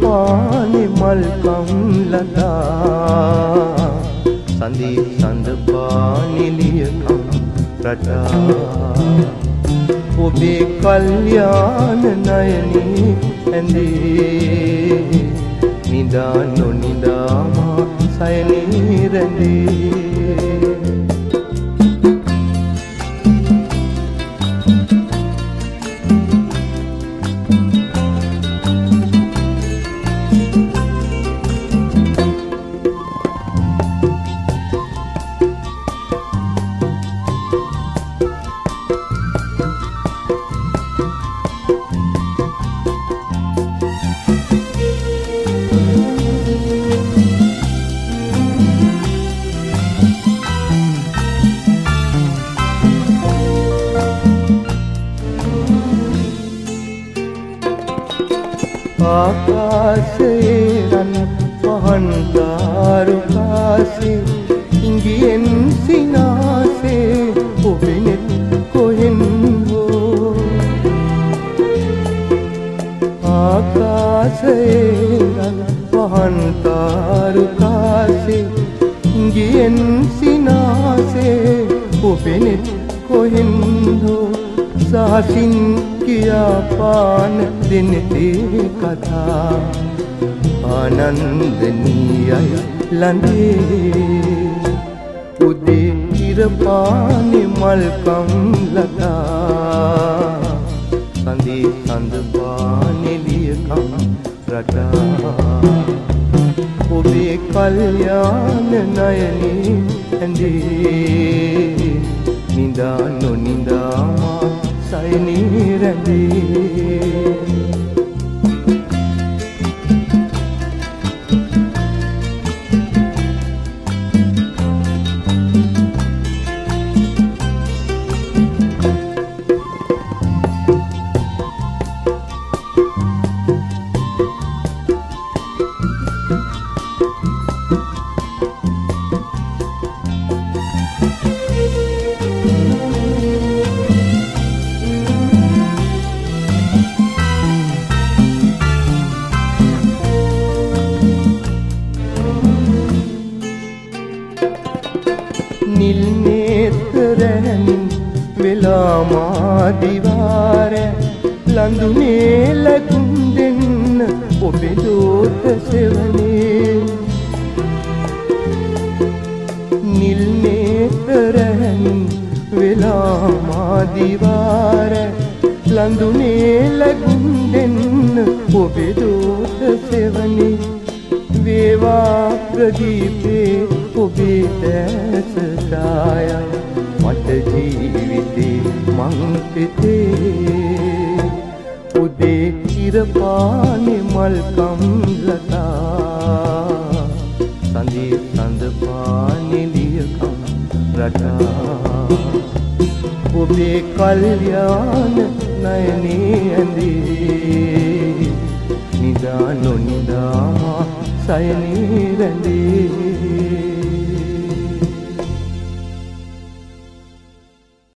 පානේ Malcolm ලතා සඳී සඳ පානේ ලියකම් රටා ඔබේ කල්යාණ නයනී ඇඳේ නිදා නොනිදා මා සයනී රැඳේ ආකාශයේ රන් පහන් තාරුකාසේ ඉංගියෙන් සිනාසේ ඔබෙනෙත් කොහෙන් හෝ ආකාශයේ රන් පහන් තාරුකාසේ ඉංගියෙන් සිනාසේ ඔබෙනෙත් කොහෙන් හෝ සාසින් කියා පාන දෙනතේ කතා ආනන්දනීයයි ලඳේ උදේ ඉර පානේ මල්කම් ලතා සඳී සඳ පානේ ලියකම් රටා ඔබේ කල්යාණ නයනී ඇඳේ නිදා නොනිදා මා සයනී රැඳේ නිල් නේත්‍රයන් වෙලා මා දිවාර ලඳුනේ ලකුන් දෙන්න ඔබේ දෝත සෙවනේ නිල් නේත්‍රයන් වෙලා මා දිවාර ලඳුනේ ලකුන් දෙන්න ඔබේ දෝත සෙවනේ වේවා ප්‍රදීපේ ඔබේ දැස ඡායා මට ජීවිතේ මං පෙතේ උදේ ඉර පානේ මල්කම් ලතා සඳී සඳ පානේ ලියකම් රටා ඔබේ කල්යාණ නයනී ඇඳේ නිදා නොනිදා මා සයනී රැඳේ